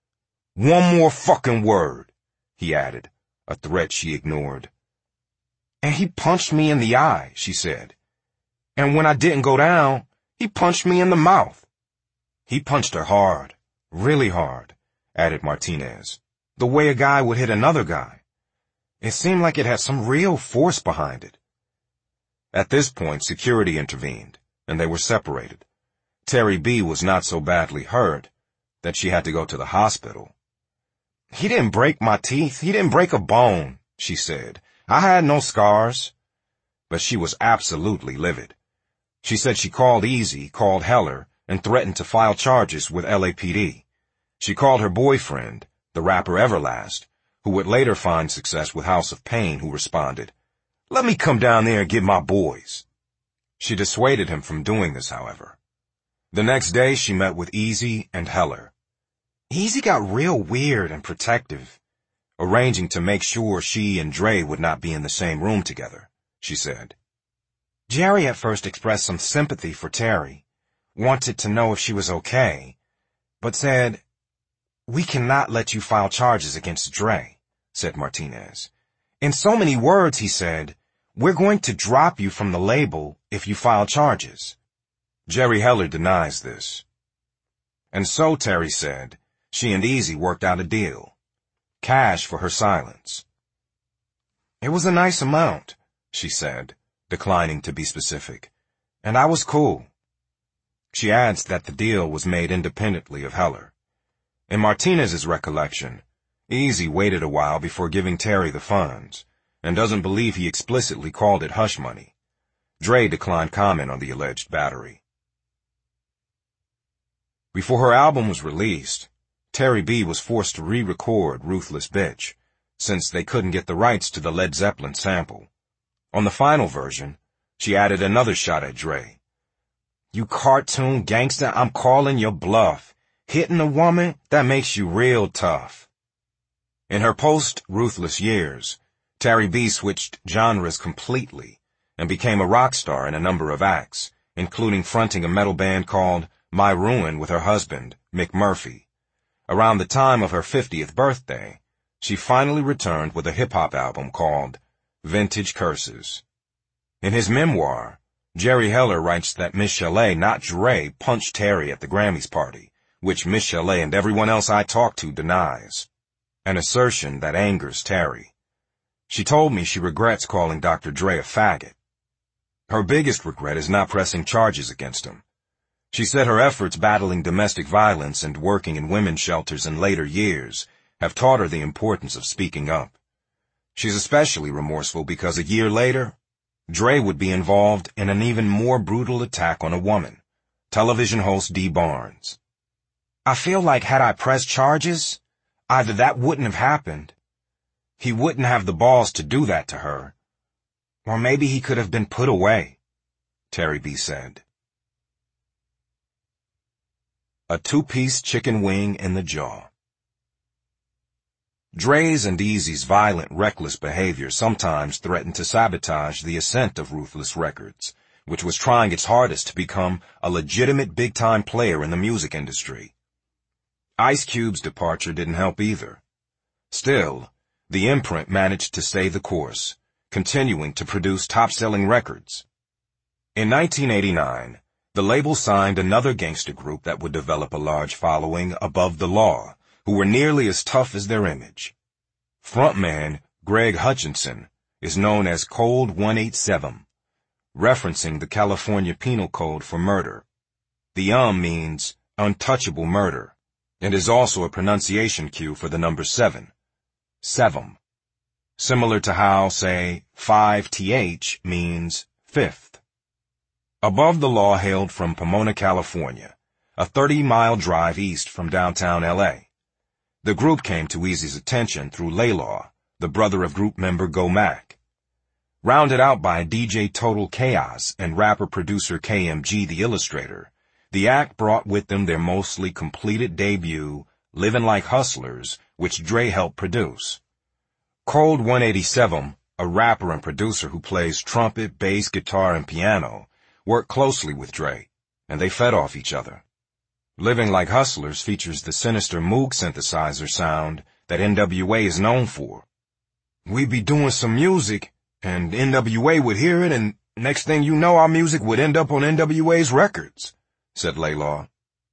One more fucking word, he added, a threat she ignored. And he punched me in the eye, she said. And when I didn't go down, he punched me in the mouth. He punched her hard, really hard, added Martinez, the way a guy would hit another guy. It seemed like it had some real force behind it. At this point, security intervened, and they were separated. Terry B. was not so badly hurt that she had to go to the hospital. He didn't break my teeth. He didn't break a bone, she said. I had no scars. But she was absolutely livid. She said she called Easy, called Heller, and threatened to file charges with LAPD. She called her boyfriend, the rapper Everlast, who would later find success with House of Pain, who responded, Let me come down there and get my boys. She dissuaded him from doing this, however. The next day, she met with Easy and Heller. Easy got real weird and protective, arranging to make sure she and Dre would not be in the same room together, she said. Jerry at first expressed some sympathy for Terry, wanted to know if she was okay, but said, We cannot let you file charges against Dre, said Martinez. In so many words, he said, We're going to drop you from the label if you file charges. Jerry Heller denies this. And so, Terry said, she and Easy worked out a deal. Cash for her silence. It was a nice amount, she said, declining to be specific, and I was cool. She adds that the deal was made independently of Heller. In Martinez's recollection, Easy waited a while before giving Terry the funds, and doesn't believe he explicitly called it hush money. Dre declined comment on the alleged battery. Before her album was released, Terry B. was forced to re-record Ruthless Bitch, since they couldn't get the rights to the Led Zeppelin sample. On the final version, she added another shot at Dre. You cartoon gangster, I'm calling your bluff. Hitting a woman, that makes you real tough. In her post-Ruthless years, Terry B switched genres completely and became a rock star in a number of acts, including fronting a metal band called My Ruin with her husband, Mick Murphy. Around the time of her 50th birthday, she finally returned with a hip-hop album called Vintage Curses. In his memoir, Jerry Heller writes that Miss Chalet, not Dre, punched Terry at the Grammys party, which Miss Chalet and everyone else I talked to denies, an assertion that angers Terry. She told me she regrets calling Dr. Dre a faggot. Her biggest regret is not pressing charges against him. She said her efforts battling domestic violence and working in women's shelters in later years have taught her the importance of speaking up. She's especially remorseful because a year later, Dre would be involved in an even more brutal attack on a woman, television host Dee Barnes. I feel like had I pressed charges, either that wouldn't have happened, he wouldn't have the balls to do that to her, or maybe he could have been put away, Terry B said. A two-piece chicken wing in the jaw. Dre's and Eazy's violent, reckless behavior sometimes threatened to sabotage the ascent of Ruthless Records, which was trying its hardest to become a legitimate big-time player in the music industry. Ice Cube's departure didn't help either. Still, the imprint managed to stay the course, continuing to produce top-selling records. In 1989, the label signed another gangster group that would develop a large following, Above the Law, who were nearly as tough as their image. Frontman Greg Hutchinson is known as Cold 187, referencing the California Penal Code for murder. The means untouchable murder, and is also a pronunciation cue for the number 7, Sevum, similar to how, say, 5th means fifth. Above the Law hailed from Pomona, California, a 30-mile drive east from downtown L.A. The group came to Eazy's attention through Laylaw, the brother of group member Go Mack. Rounded out by DJ Total Chaos and rapper-producer KMG the Illustrator, the act brought with them their mostly completed debut, Livin' Like Hustlers, which Dre helped produce. Cold 187, a rapper and producer who plays trumpet, bass, guitar, and piano, worked closely with Dre, and they fed off each other. Living Like Hustlers features the sinister Moog synthesizer sound that NWA is known for. We'd be doing some music, and NWA would hear it, and next thing you know, our music would end up on NWA's records, said Laylaw.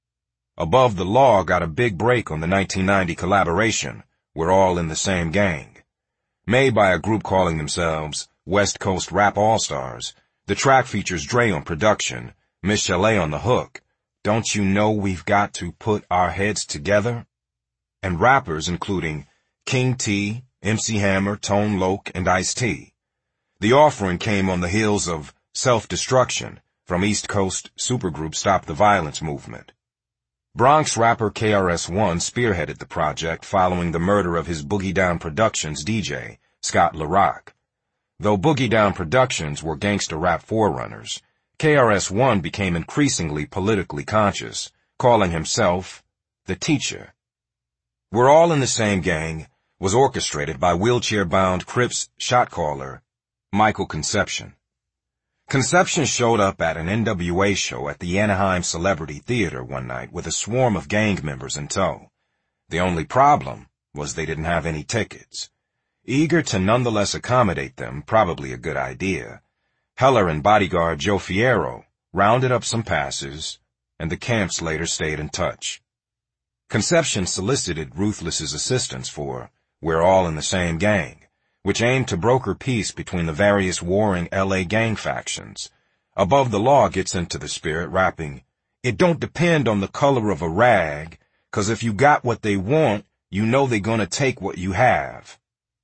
Above the Law got a big break on the 1990 collaboration, We're All in the Same Gang. Made by a group calling themselves West Coast Rap All-Stars, the track features Dre on production, Miss Chalet on the hook, Don't You Know We've Got to Put Our Heads Together? And rappers including King T, MC Hammer, Tone Loc, and Ice-T. The offering came on the heels of Self-Destruction from East Coast supergroup Stop the Violence movement. Bronx rapper KRS-One spearheaded the project following the murder of his Boogie Down Productions DJ, Scott LaRock. Though Boogie Down Productions were gangsta rap forerunners, KRS-One became increasingly politically conscious, calling himself the Teacher. We're All in the Same Gang was orchestrated by wheelchair-bound Crips shot caller Michael Conception. Conception showed up at an NWA show at the Anaheim Celebrity Theater one night with a swarm of gang members in tow. The only problem was they didn't have any tickets. Eager to nonetheless accommodate them, probably a good idea, Heller and bodyguard Joe Fierro rounded up some passes, and the camps later stayed in touch. Conception solicited Ruthless's assistance for We're All in the Same Gang, which aimed to broker peace between the various warring L.A. gang factions. Above the Law gets into the spirit, rapping, It don't depend on the color of a rag, 'cause if you got what they want, you know they gonna take what you have.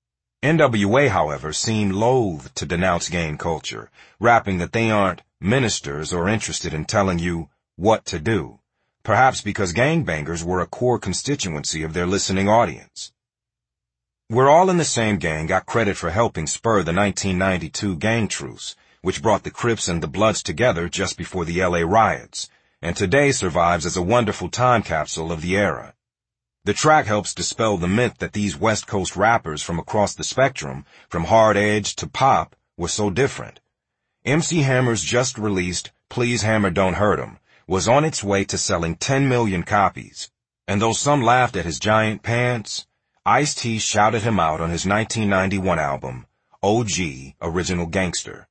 NWA, however, seemed loath to denounce gang culture, rapping that they aren't ministers or interested in telling you what to do, perhaps because gangbangers were a core constituency of their listening audience. We're All in the Same Gang got credit for helping spur the 1992 gang truce, which brought the Crips and the Bloods together just before the L.A. riots, and today survives as a wonderful time capsule of the era. The track helps dispel the myth that these West Coast rappers from across the spectrum, from hard edge to pop, were so different. MC Hammer's just released Please Hammer Don't Hurt 'Em was on its way to selling 10 million copies, and though some laughed at his giant pants, Ice-T shouted him out on his 1991 album, OG Original Gangster.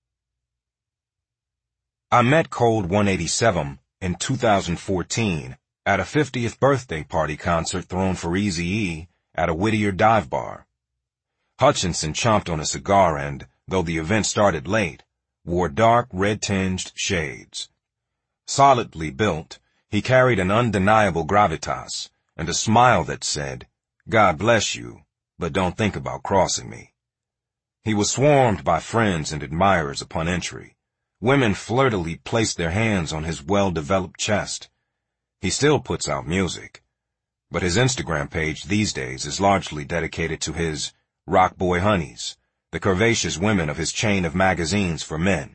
I met Cold 187 in 2014 at a 50th birthday party concert thrown for Eazy-E at a Whittier dive bar. Hutchinson chomped on a cigar and, though the event started late, wore dark red-tinged shades. Solidly built, he carried an undeniable gravitas and a smile that said, "God bless you, but don't think about crossing me." He was swarmed by friends and admirers upon entry. Women flirtily placed their hands on his well-developed chest. He still puts out music, but his Instagram page these days is largely dedicated to his rock boy honeys, the curvaceous women of his chain of magazines for men.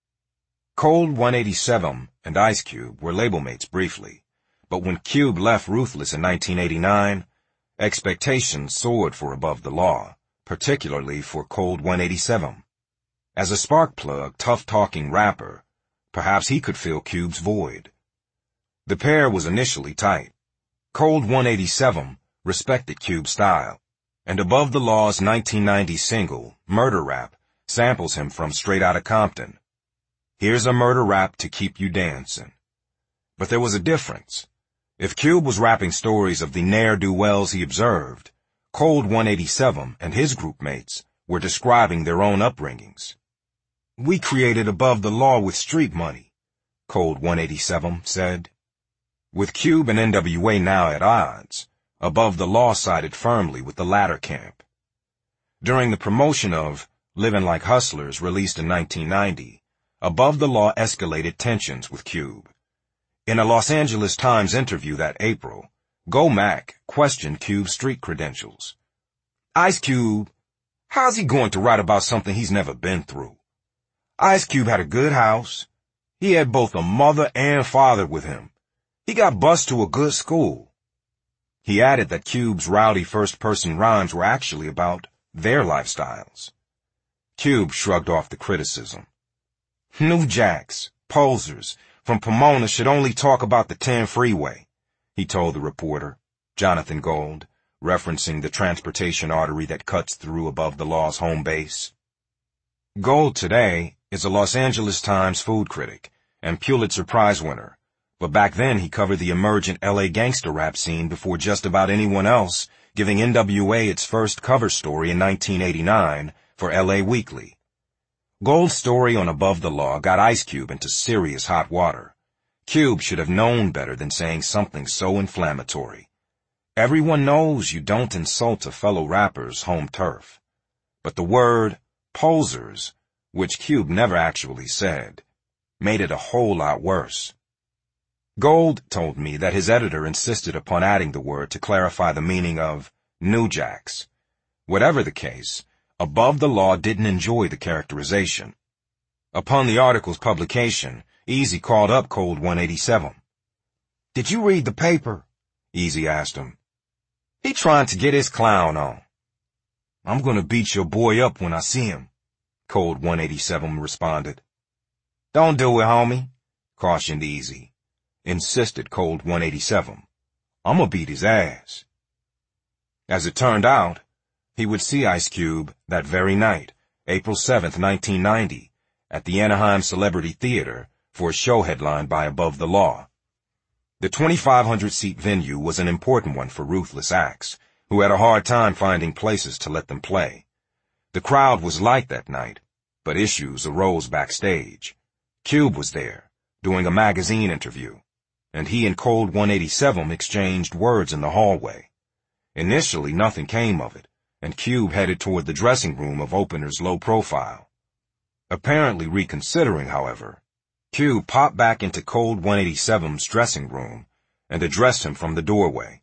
Cold 187 and Ice Cube were label mates briefly, but when Cube left Ruthless in 1989, expectations soared for Above the Law, particularly for Cold 187. As a spark-plug, tough-talking rapper, perhaps he could fill Cube's void. The pair was initially tight. Cold 187 respected Cube's style, and Above the Law's 1990 single, Murder Rap, samples him from Straight Outta Compton. Here's a murder rap to keep you dancing. But there was a difference. If Cube was rapping stories of the ne'er-do-wells he observed, Cold 187 and his group mates were describing their own upbringings. "We created Above the Law with street money," Cold 187 said. With Cube and NWA now at odds, Above the Law sided firmly with the latter camp. During the promotion of Livin' Like Hustlers, released in 1990, Above the Law escalated tensions with Cube. In a Los Angeles Times interview that April, Go Mac questioned Cube's street credentials. "Ice Cube, how's he going to write about something he's never been through? Ice Cube had a good house. He had both a mother and father with him. He got bused to a good school." He added that Cube's rowdy first-person rhymes were actually about their lifestyles. Cube shrugged off the criticism. "New Jacks, posers, from Pomona should only talk about the 10 freeway," he told the reporter, Jonathan Gold, referencing the transportation artery that cuts through Above the Law's home base. Gold today is a Los Angeles Times food critic and Pulitzer Prize winner, but back then he covered the emergent LA gangster rap scene before just about anyone else, giving NWA its first cover story in 1989 for LA Weekly. Gold's story on Above the Law got Ice Cube into serious hot water. Cube should have known better than saying something so inflammatory. Everyone knows you don't insult a fellow rapper's home turf. But the word posers, which Cube never actually said, made it a whole lot worse. Gold told me that his editor insisted upon adding the word to clarify the meaning of New Jacks. Whatever the case, Above the Law didn't enjoy the characterization. Upon the article's publication, Eazy called up Cold 187. "Did you read the paper?" Eazy asked him. "He trying to get his clown on." "I'm gonna beat your boy up when I see him," Cold 187 responded. "Don't do it, homie," cautioned Eazy. Insisted Cold 187. "I'ma beat his ass." As it turned out, he would see Ice Cube that very night, April 7th, 1990, at the Anaheim Celebrity Theater for a show headlined by Above the Law. The 2,500-seat venue was an important one for ruthless acts, who had a hard time finding places to let them play. The crowd was light that night, but issues arose backstage. Cube was there, doing a magazine interview, and he and Cold 187 exchanged words in the hallway. Initially, nothing came of it, and Cube headed toward the dressing room of opener's low profile. Apparently reconsidering, however, Cube popped back into Cold 187's dressing room and addressed him from the doorway.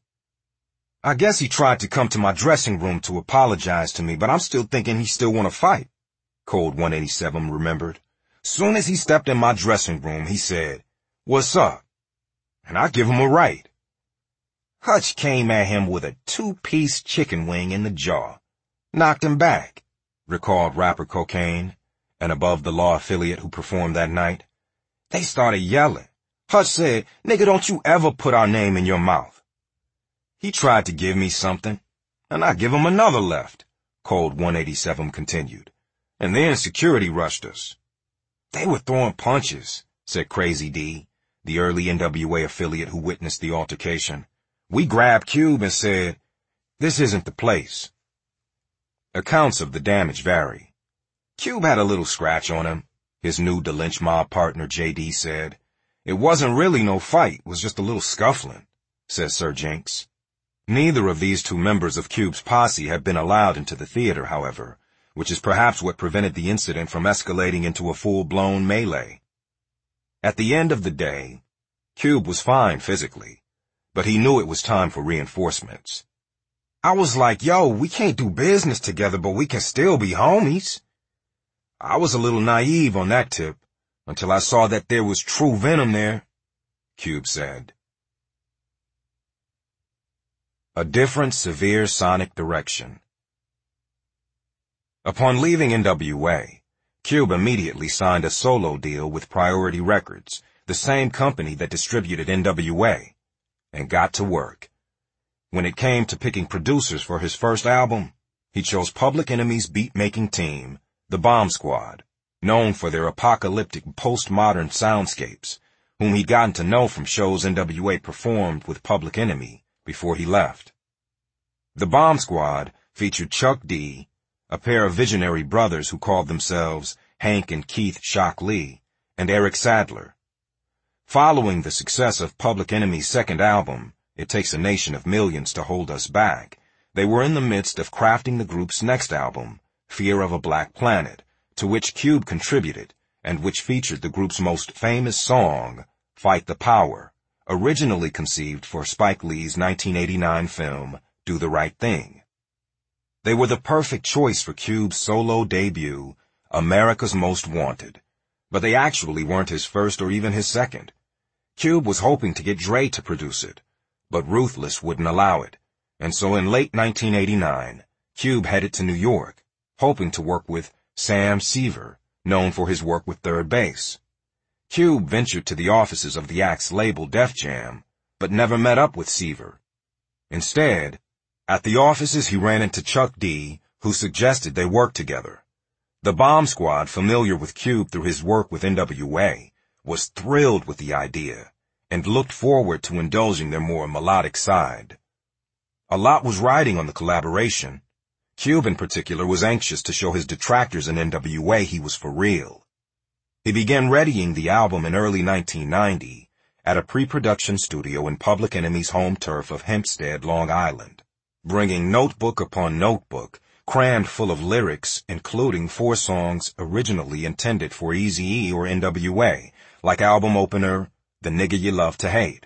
"I guess he tried to come to my dressing room to apologize to me, but I'm still thinking he still want to fight," Cold 187 remembered. "Soon as he stepped in my dressing room, he said, 'What's up?' And I give him a right." Hutch came at him with a two-piece chicken wing in the jaw. Knocked him back, recalled rapper Cocaine, an Above the Law affiliate who performed that night. They started yelling. Hutch said, "Nigga, don't you ever put our name in your mouth." He tried to give me something, and I give him another left, Cold 187 continued. And then security rushed us. They were throwing punches, said Crazy D, the early NWA affiliate who witnessed the altercation. We grabbed Cube and said, "This isn't the place." Accounts of the damage vary. Cube had a little scratch on him, his new DeLynch mob partner JD said. It wasn't really no fight, it was just a little scuffling, says Sir Jinx. Neither of these two members of Cube's posse have been allowed into the theater, however, which is perhaps what prevented the incident from escalating into a full-blown melee. At the end of the day, Cube was fine physically, but he knew it was time for reinforcements. I was like, yo, we can't do business together, but we can still be homies. I was a little naive on that tip, until I saw that there was true venom there, Cube said. A different severe sonic direction. Upon leaving NWA, Cube immediately signed a solo deal with Priority Records, the same company that distributed NWA, and got to work. When it came to picking producers for his first album, he chose Public Enemy's beat-making team, the Bomb Squad, known for their apocalyptic postmodern soundscapes, whom he'd gotten to know from shows NWA performed with Public Enemy before he left. The Bomb Squad featured Chuck D, a pair of visionary brothers who called themselves Hank and Keith Shock Lee, and Eric Sadler. Following the success of Public Enemy's second album, It Takes a Nation of Millions to Hold Us Back, they were in the midst of crafting the group's next album, Fear of a Black Planet, to which Cube contributed, and which featured the group's most famous song, Fight the Power, originally conceived for Spike Lee's 1989 film, Do the Right Thing. They were the perfect choice for Cube's solo debut, America's Most Wanted, but they actually weren't his first or even his second. Cube was hoping to get Dre to produce it, but Ruthless wouldn't allow it, and so in late 1989, Cube headed to New York, hoping to work with Sam Seaver, known for his work with Third Base. Cube ventured to the offices of the act's label Def Jam, but never met up with Seaver. Instead, at the offices he ran into Chuck D, who suggested they work together. The Bomb Squad, familiar with Cube through his work with NWA, was thrilled with the idea, and looked forward to indulging their more melodic side. A lot was riding on the collaboration. Cube in particular was anxious to show his detractors in NWA he was for real. He began readying the album in early 1990 at a pre-production studio in Public Enemy's home turf of Hempstead, Long Island, bringing notebook upon notebook, crammed full of lyrics, including 4 songs originally intended for Eazy-E or NWA, like album opener, The Nigga You Love to Hate.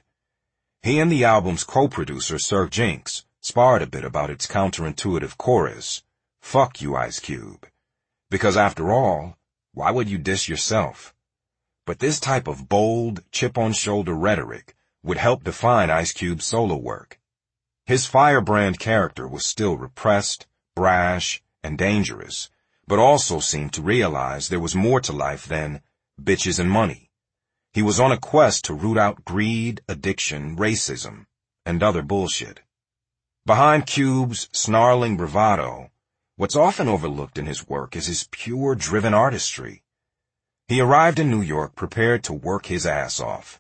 He and the album's co-producer, Sir Jinx, sparred a bit about its counterintuitive chorus, "Fuck you, Ice Cube." Because after all, why would you diss yourself? But this type of bold, chip-on-shoulder rhetoric would help define Ice Cube's solo work. His firebrand character was still repressed, brash, and dangerous, but also seemed to realize there was more to life than bitches and money. He was on a quest to root out greed, addiction, racism, and other bullshit. Behind Cube's snarling bravado, what's often overlooked in his work is his pure, driven artistry. He arrived in New York prepared to work his ass off.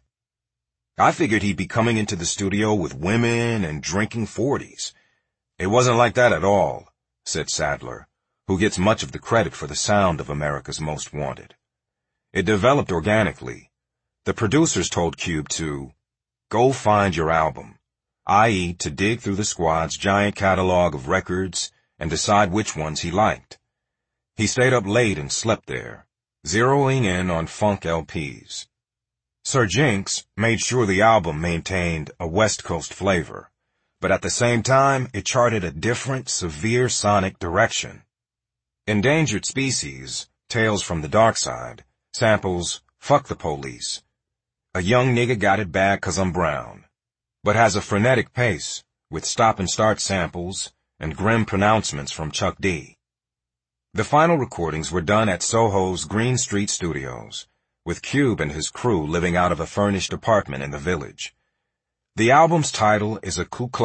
I figured he'd be coming into the studio with women and drinking 40s. It wasn't like that at all, said Sadler, who gets much of the credit for the sound of America's Most Wanted. It developed organically. The producers told Cube to go find your album, i.e. to dig through the squad's giant catalog of records and decide which ones he liked. He stayed up late and slept there, zeroing in on funk LPs. Sir Jinx made sure the album maintained a West Coast flavor, but at the same time it charted a different, severe sonic direction. Endangered Species, Tales from the Dark Side, samples Fuck the Police. A young nigga got it bad 'cause I'm brown. but has a frenetic pace, with stop-and-start samples and grim pronouncements from Chuck D. The final recordings were done at Soho's Green Street Studios, with Cube and his crew living out of a furnished apartment in the Village. The album's title is a Ku Klux